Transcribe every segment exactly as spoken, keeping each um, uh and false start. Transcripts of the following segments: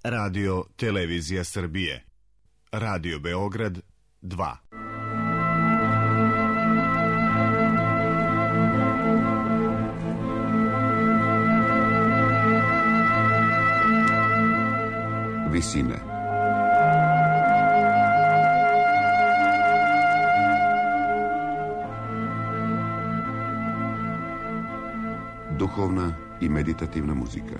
Radio Televizija Srbije. Radio Beograd dva. Visine. Duhovna i meditativna muzika.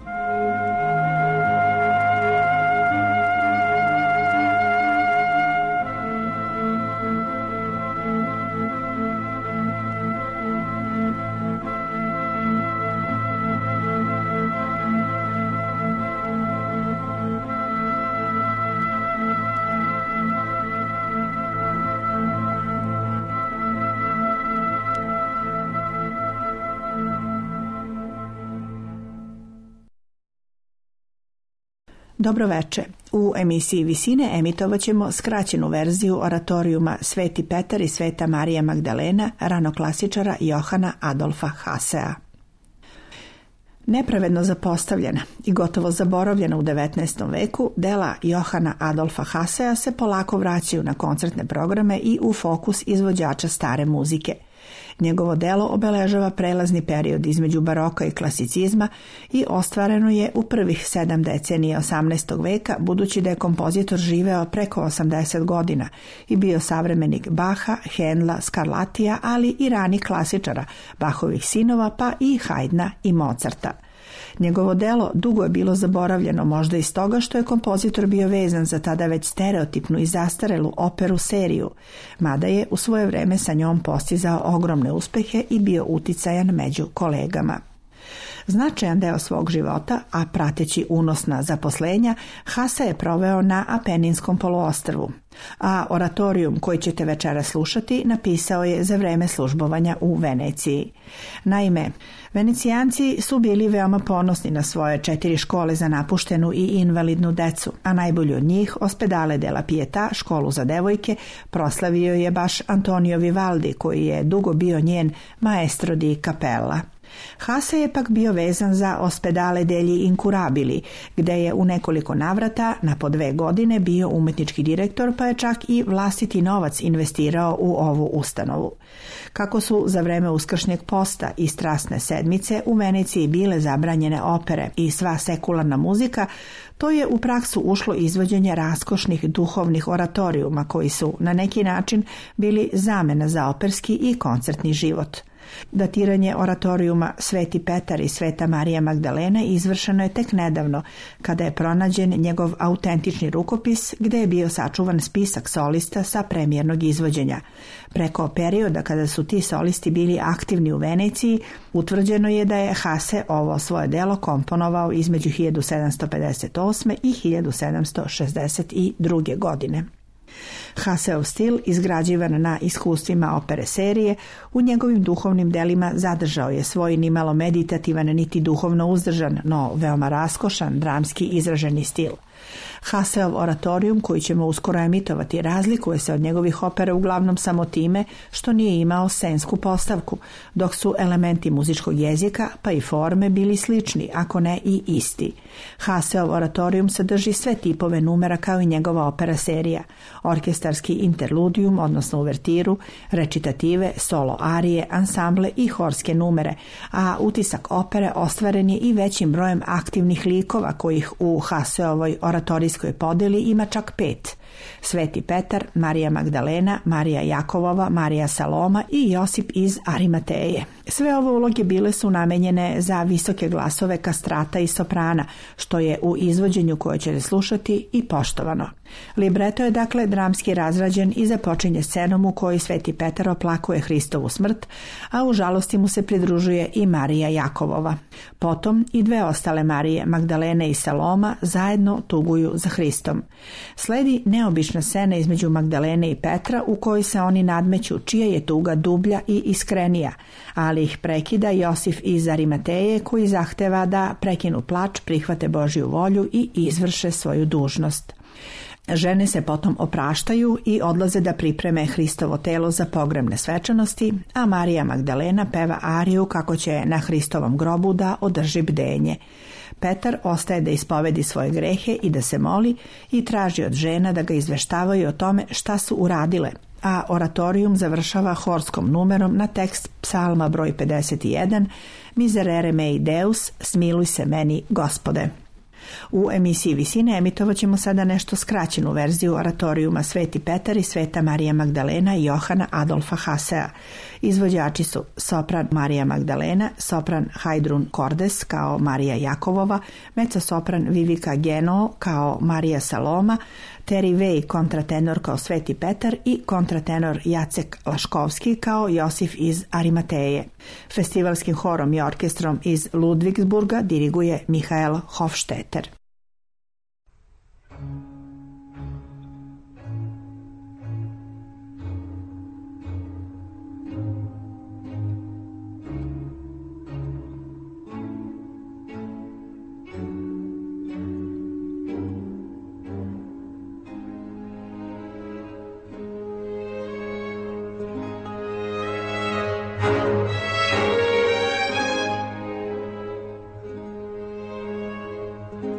Dobro veče. U emisiji Visine emitovat ćemo skraćenu verziju oratorijuma Sveti Petar i Sveta Marija Magdalena ranoklasičara Johana Adolfa Hassea. Nepravedno zapostavljena i gotovo zaboravljena u devetnaestom veku, dela Johana Adolfa Hassea se polako vraćaju na koncertne programe i u fokus izvođača stare muzike. Njegovo delo obeležava prelazni period između baroka i klasicizma i ostvareno je u prvih sedam decenija osamnaestog veka, budući da je kompozitor živeo preko osamdeset godina i bio savremenik Baha, Hendla, Scarlattija, ali i ranih klasičara, Bachovih sinova, pa i Haydna i Mozarta. Njegovo delo dugo je bilo zaboravljeno, možda iz toga što je kompozitor bio vezan za tada već stereotipnu i zastarelu operu seriju, mada je u svoje vreme sa njom postizao ogromne uspehe i bio uticajan među kolegama. Značajan deo svog života, a prateći unosna zaposlenja, Hasse je proveo na Apeninskom poluostrvu, a oratorijum koji ćete večera slušati napisao je za vreme službovanja u Veneciji. Naime, Venecijanci su bili veoma ponosni na svoje četiri škole za napuštenu i invalidnu decu, a najbolju od njih, Ospedale della Pietà, školu za devojke, proslavio je baš Antonio Vivaldi, koji je dugo bio njen maestro di capella. Hasse je pak bio vezan za Ospedale degli Incurabili, gde je u nekoliko navrata na po dve godine bio umetnički direktor, pa je čak i vlastiti novac investirao u ovu ustanovu. Kako su za vreme uskršnjeg posta i strasne sedmice u Veneciji bile zabranjene opere i sva sekularna muzika, to je u praksu ušlo izvođenje raskošnih duhovnih oratorijuma koji su na neki način bili zamena za operski i koncertni život. Datiranje oratorijuma Sveti Petar i Sveta Marija Magdalena izvršeno je tek nedavno, kada je pronađen njegov autentični rukopis gde je bio sačuvan spisak solista sa premijernog izvođenja. Preko perioda kada su ti solisti bili aktivni u Veneciji, utvrđeno je da je Hasse ovo svoje delo komponovao između hiljadu sedamsto pedeset osme i hiljadu sedamsto šezdeset druge. godine. Hasseov stil, izgrađivan na iskustvima opere serije, u njegovim duhovnim delima zadržao je svoj nimalo meditativan niti duhovno uzdržan, no veoma raskošan, dramski izraženi stil. Hasseov oratorijum, koji ćemo uskoro emitovati, razlikuje se od njegovih opera uglavnom samo time što nije imao scensku postavku, dok su elementi muzičkog jezika pa i forme bili slični, ako ne i isti. Hasseov oratorijum sadrži sve tipove numera kao i njegova opera serija, orkestarski interludijum, odnosno uvertiru, recitative, solo arije, ansamble i horske numere, a utisak opere ostvaren je i većim brojem aktivnih likova kojih u Hasseovoj oratorijskoj podeli ima čak pet: Sveti Petar, Marija Magdalena, Marija Jakovova, Marija Saloma i Josip iz Arimateje. Sve ove uloge bile su namenjene za visoke glasove kastrata i soprana, što je u izvođenju koje ćete slušati i poštovano. Libreto je dakle dramski razrađen i započinje scenom u kojoj Sveti Petar oplakuje Hristovu smrt, a u žalosti mu se pridružuje i Marija Jakovova. Potom i dve ostale Marije, Magdalene i Saloma, zajedno tuguju za Hristom. Sledi neobična scena između Magdalene i Petra u kojoj se oni nadmeću čija je tuga dublja i iskrenija, ali ih prekida Josif iz Arimateje, koji zahteva da prekinu plač, prihvate Božju volju i izvrše svoju dužnost. Žene se potom opraštaju i odlaze da pripreme Hristovo telo za pogrebne svečanosti, a Marija Magdalena peva ariju kako će na Hristovom grobu da održi bdenje. Petar ostaje da ispovedi svoje grehe i da se moli i traži od žena da ga izveštavaju o tome šta su uradile, a oratorijum završava horskom numerom na tekst psalma broj pedeset jedan Miserere mei Deus, smiluj se meni Gospode. U emisiji Visine emitovat ćemo sada nešto skraćenu verziju oratorijuma Sveti Petar i Sveta Marija Magdalena i Johana Adolfa Hasea. Izvođači su sopran Marija Magdalena, sopran Hajdrun Kordes kao Marija Jakovova, mezzosopran Vivika Geno kao Marija Saloma, Teri Vej kontratenor kao Sveti Petar i kontratenor Jacek Laškovski kao Josif iz Arimateje. Festivalskim horom i orkestrom iz Ludvigsburga diriguje Mihael Hofstetter. Thank you.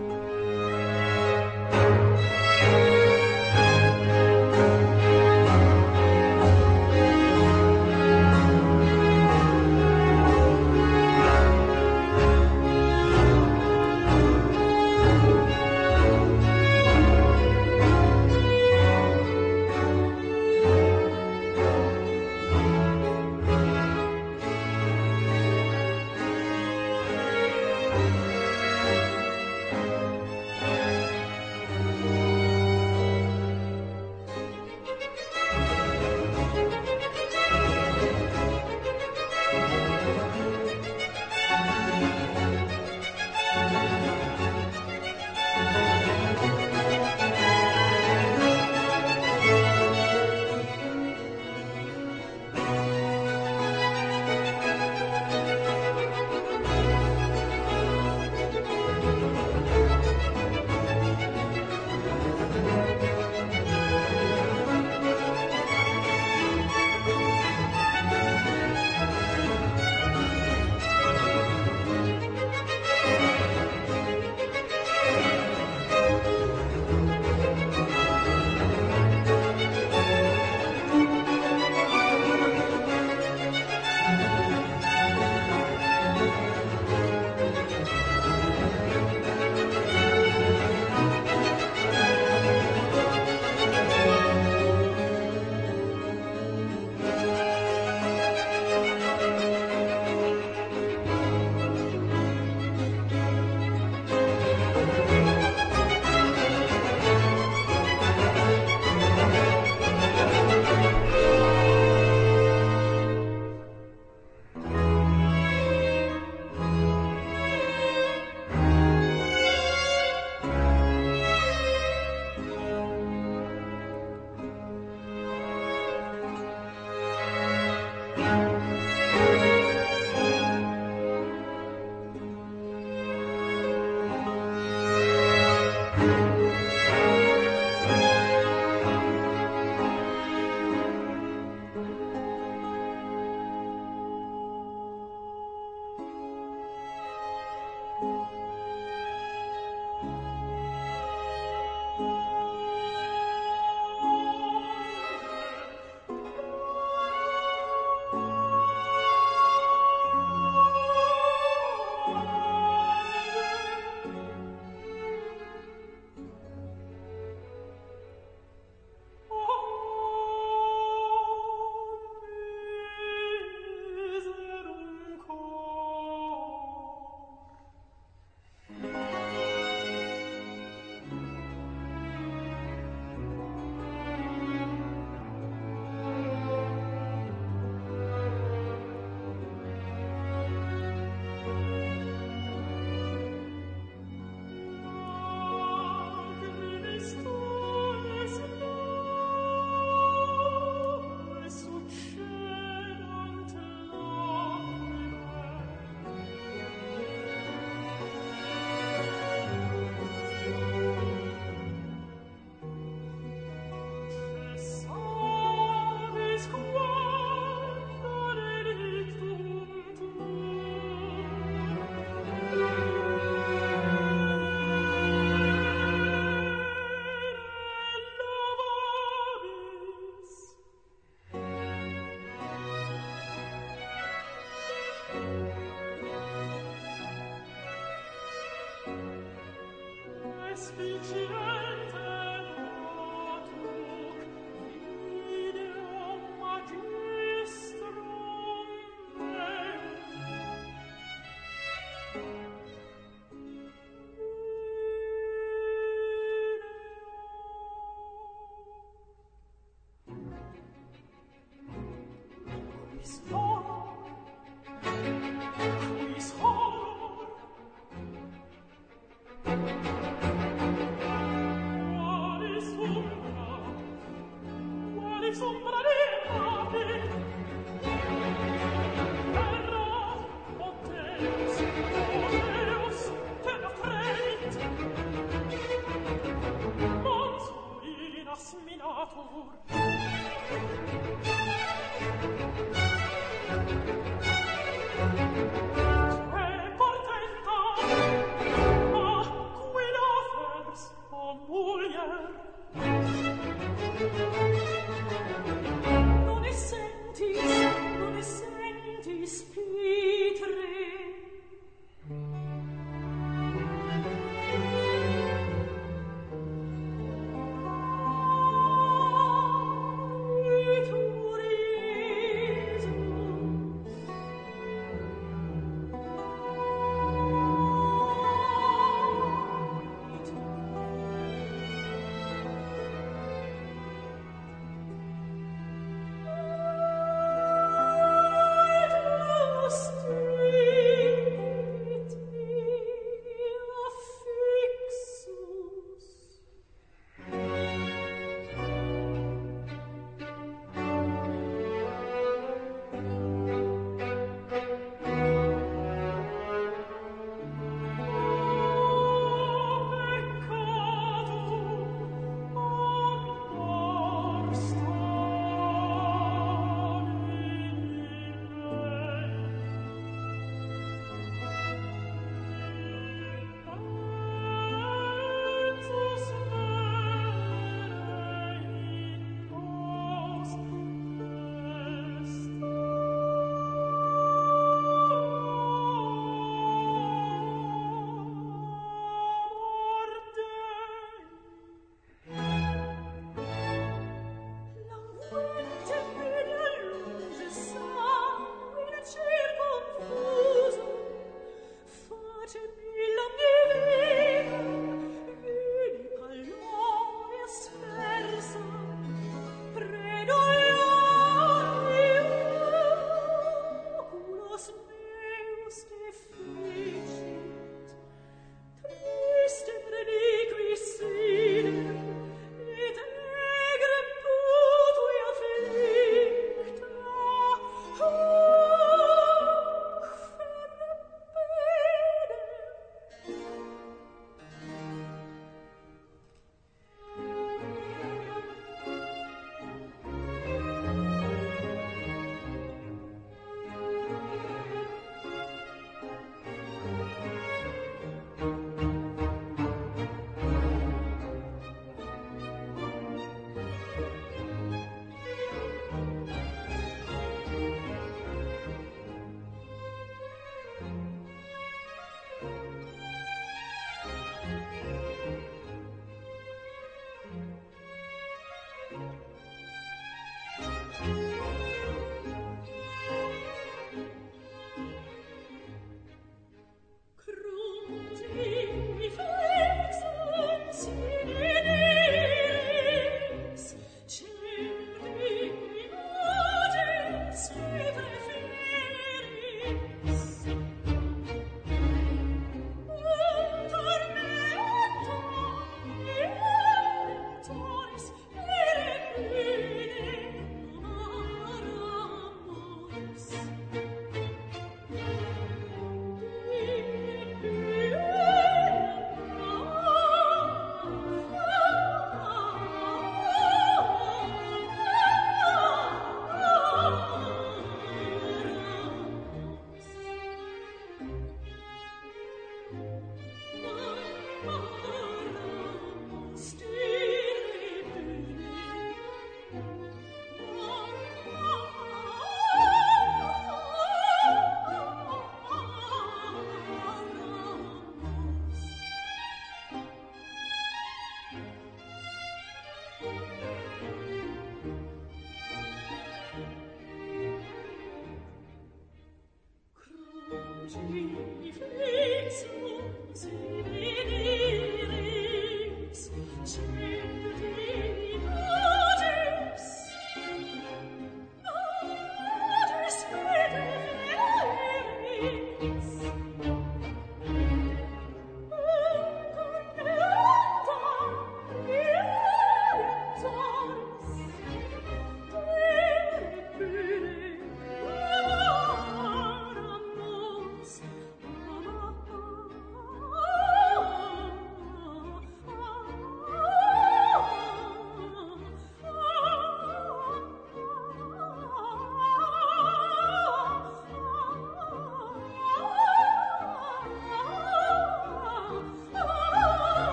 Tu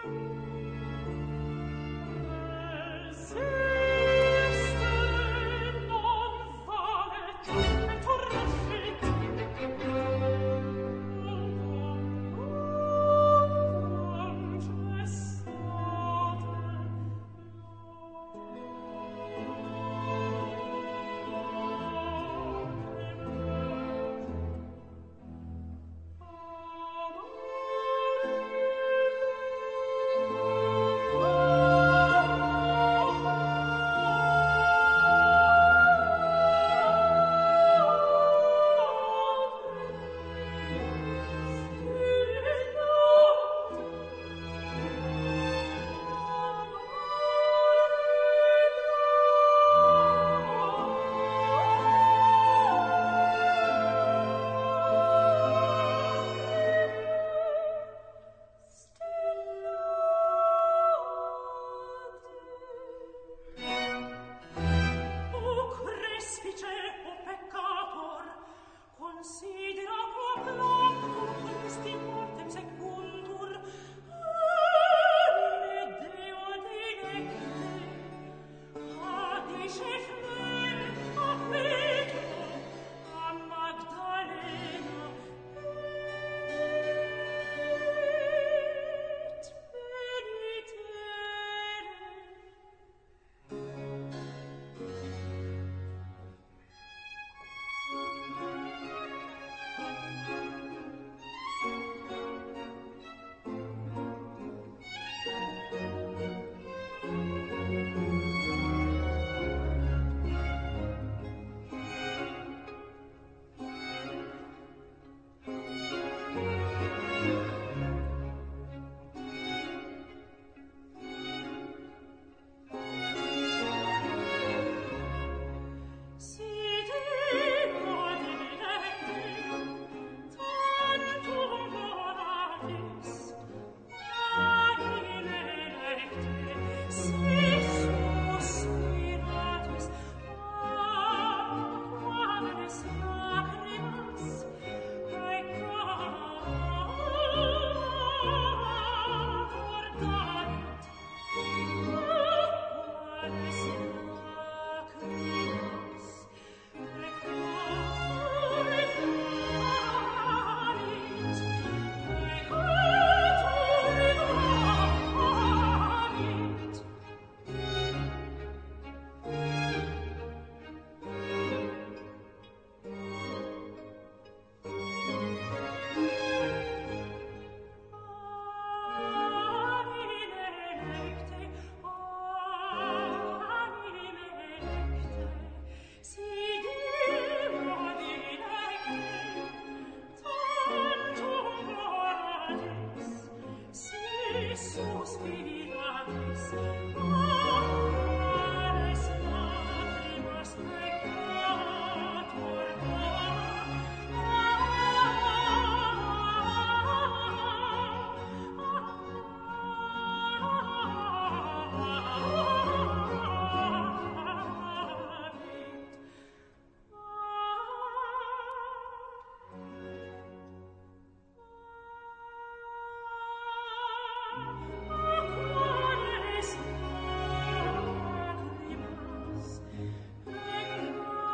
Lacrimas,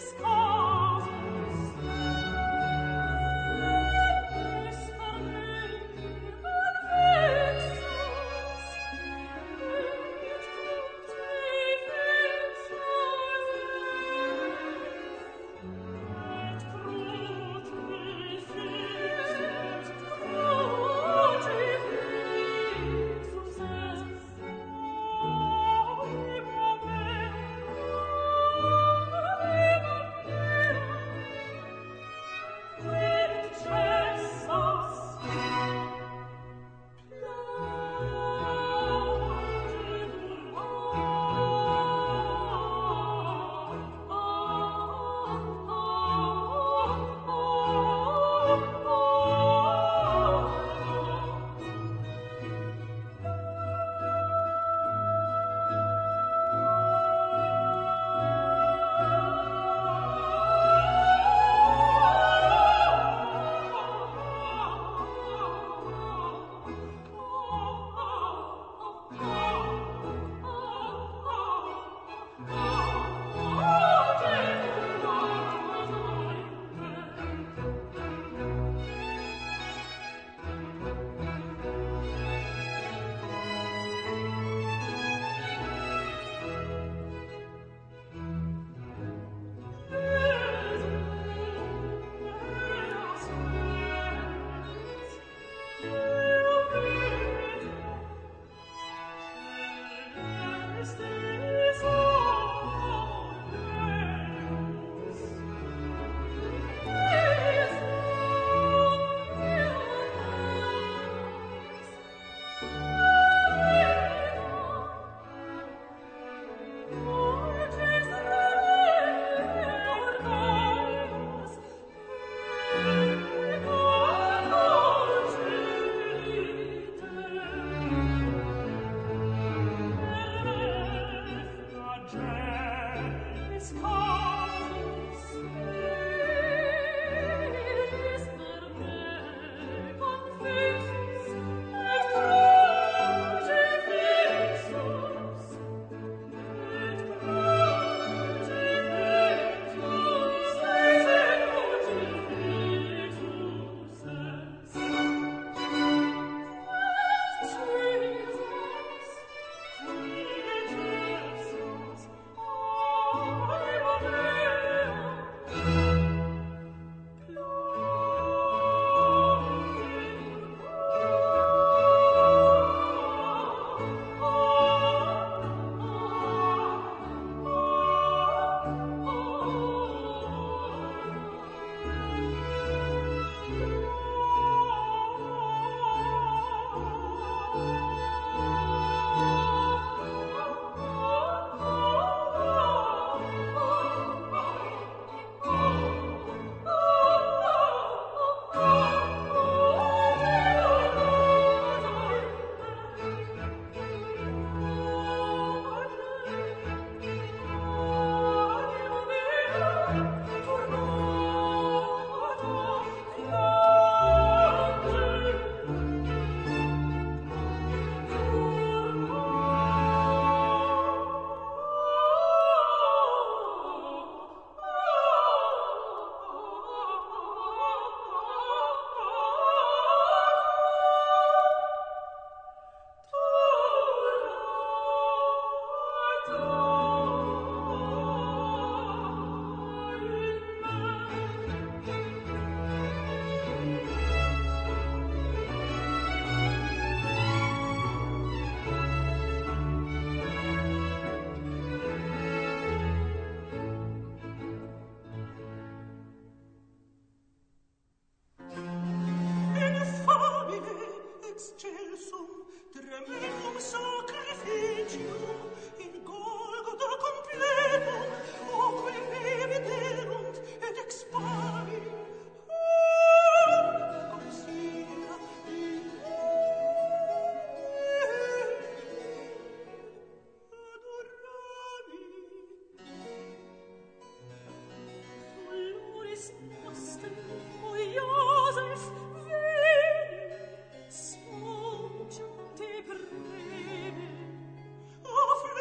Auf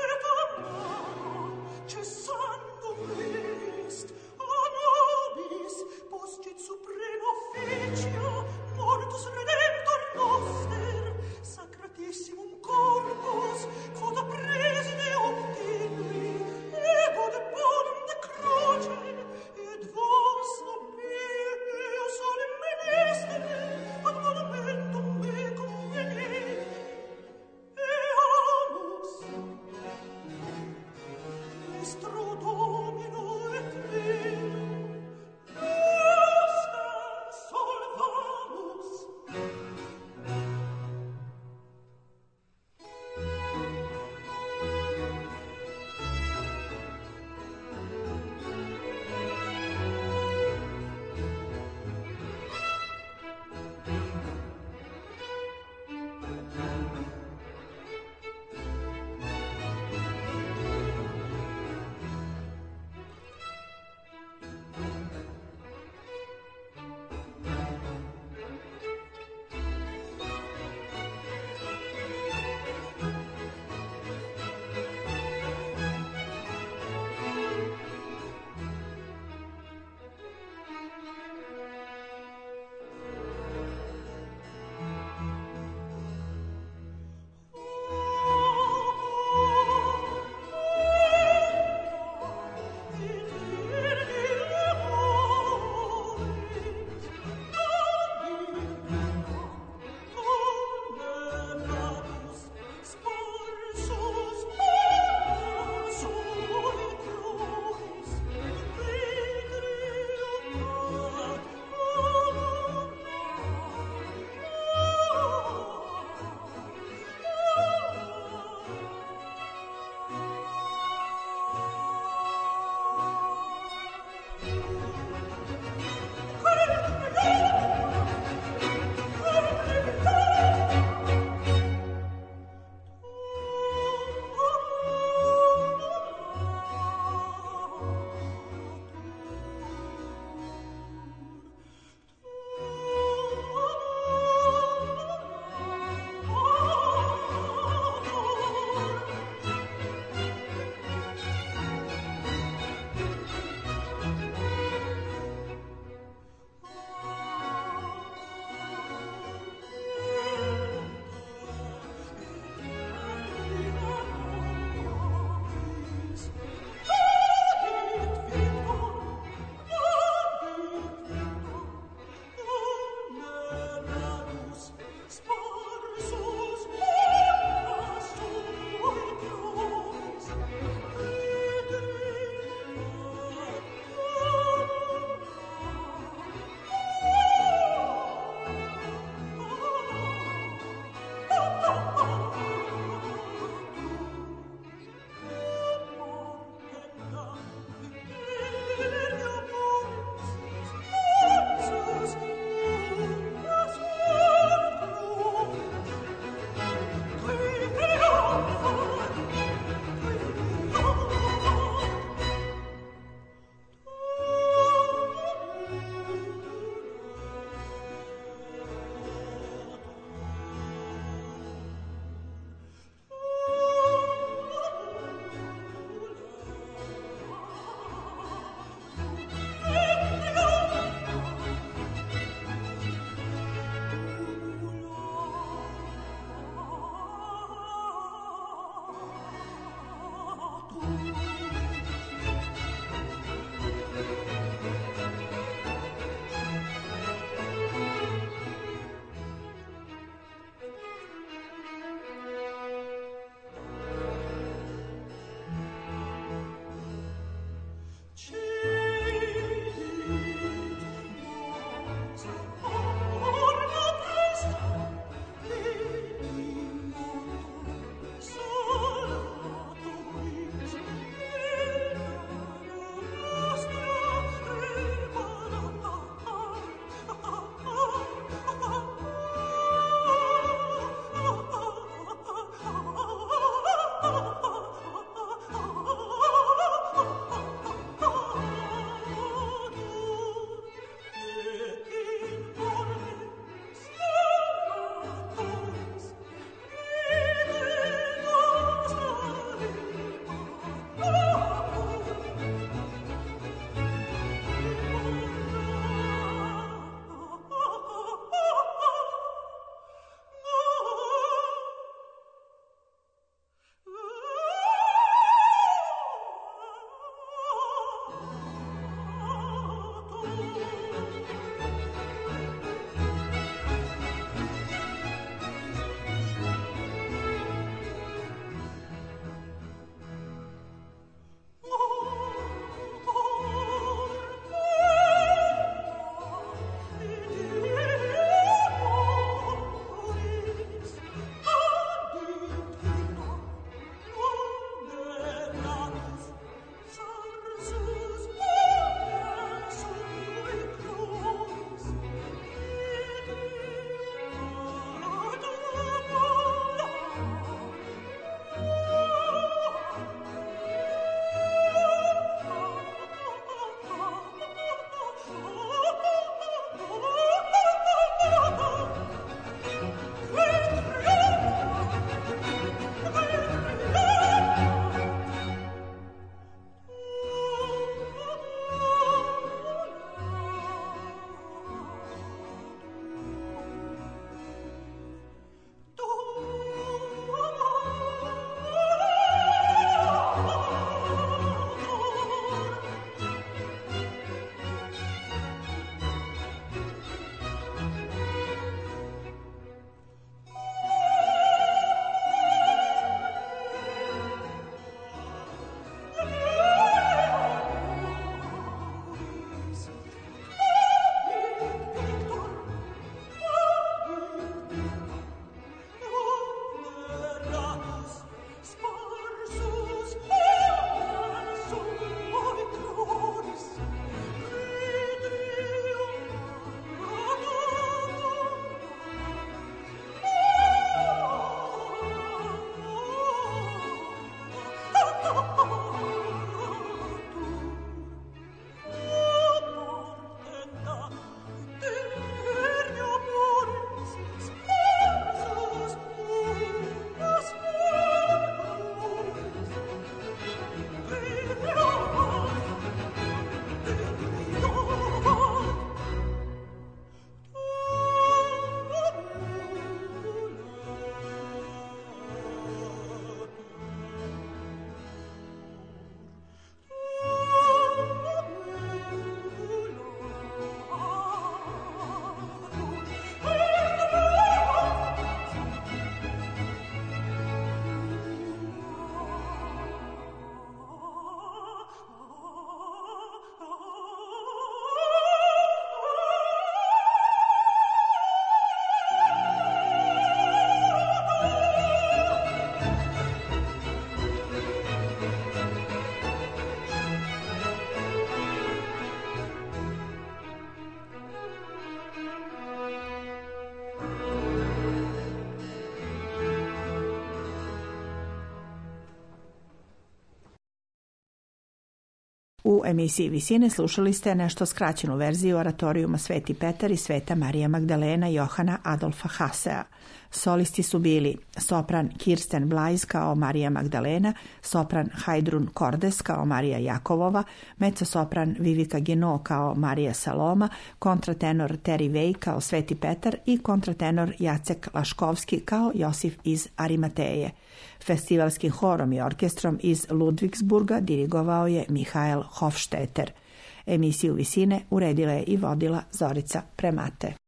U emisiji Visine slušali ste nešto skraćenu verziju oratorijuma Sveti Petar i Sveta Marija Magdalena Johana Adolfa Hassea. Solisti su bili sopran Kirsten Blais kao Marija Magdalena, sopran Hajdrun Kordes kao Marija Jakovova, mezzosopran Vivika Gino kao Marija Saloma, kontratenor Terry Way kao Sveti Petar i kontratenor Jacek Laškovski kao Josif iz Arimateje. Festivalskim horom i orkestrom iz Ludvigsburga dirigovao je Mihael Hofstetter. Emisiju Visine uredila je i vodila Zorica Premate.